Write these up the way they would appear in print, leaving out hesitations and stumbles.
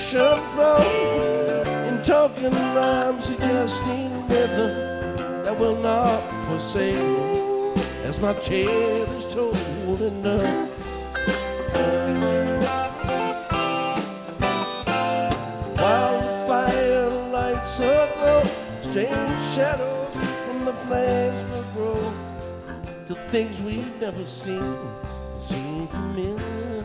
ocean flow in talking rhymes, suggesting rhythm that will not forsake me as my tale is told enough. While the fire lights aglow, strange shadows from the flames will grow to things we've never seen familiar.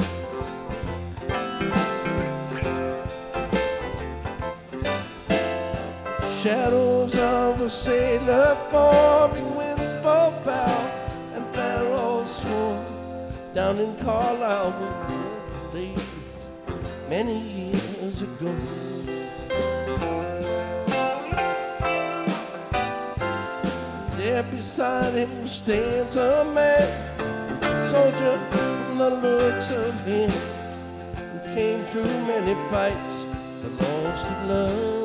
Shadows of a sailor forming, winds blow foul and barrels swarm down in Carlisle late many years ago. There beside him stands a man, a soldier from the looks of him, who came through many fights but lost his love.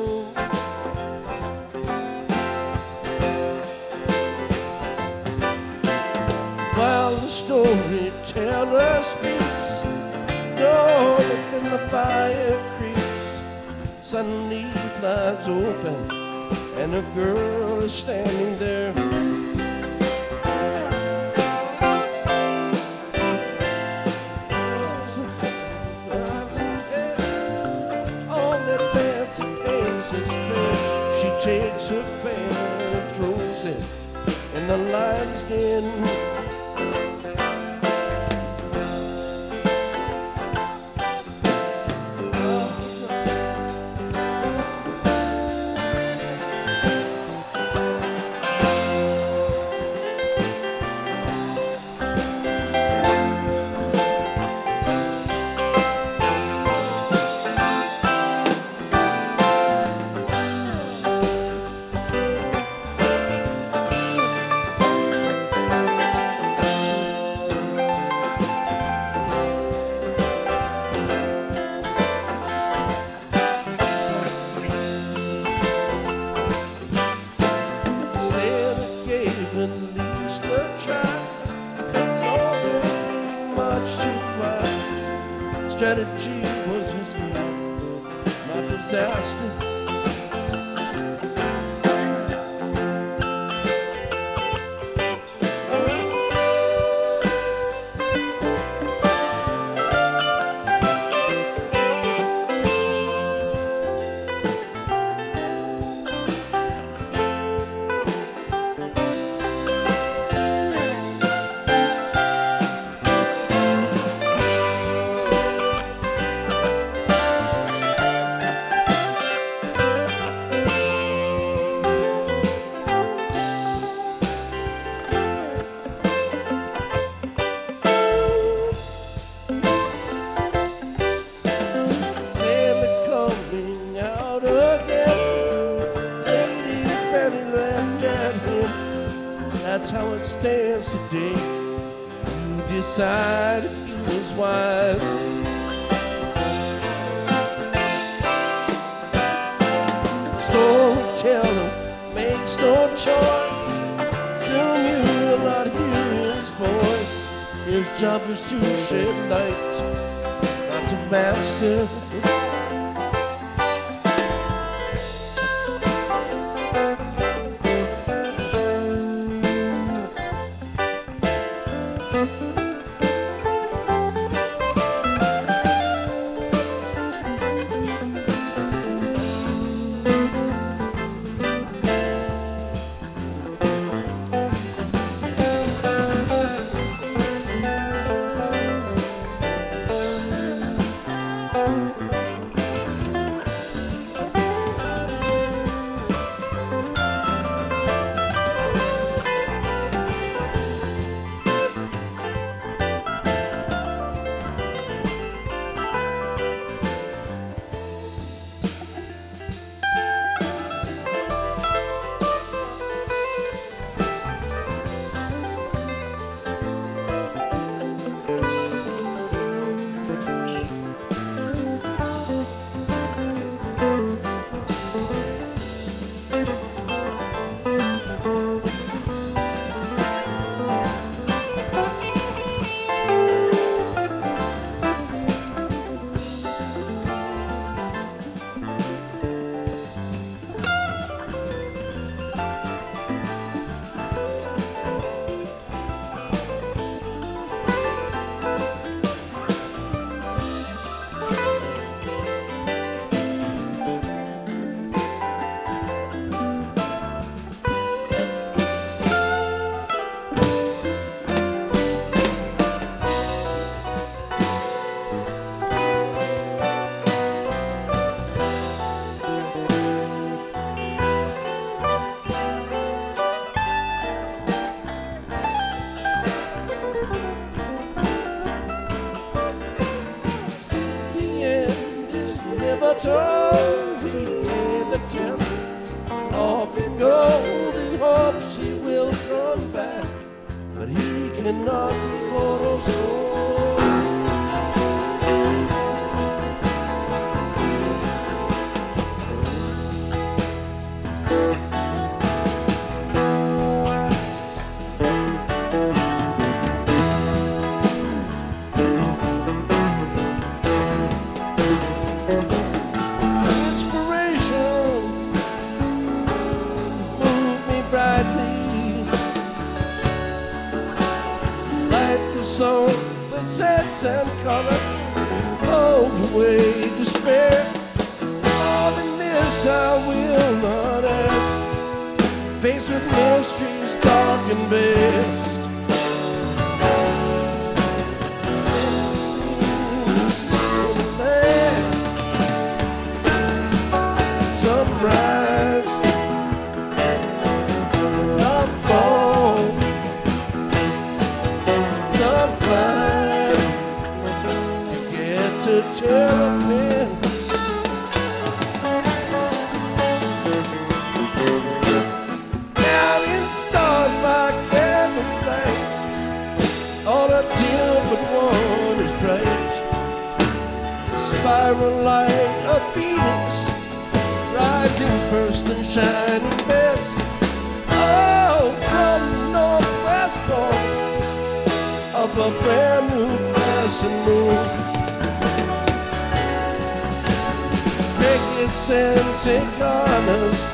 While the storyteller speaks, door within the fire creaks, suddenly flies open and a girl is standing there. On their fancy faces fair, she takes her fan and throws it in the lion's den. Strategy was his goal, not disaster. That's how it stands today. You decide if you was wise. Storyteller makes no choice. Soon you will not hear his voice. His job is to shed light, not to master. much. Oh, we pay the temple. Off in gold in hope she will come back, but he cannot borrow soul. Song that sets and color holds away despair. More than this I will not ask, faced with mysteries dark and vast. Some rise, some fall, some climb to get to Terrapin. Counting stars by candlelight, all are dim but one is bright. Spiral light of Venus, rising first and shining best. Oh, from the northwest corner of a brand new passing moon, crickets and cicadas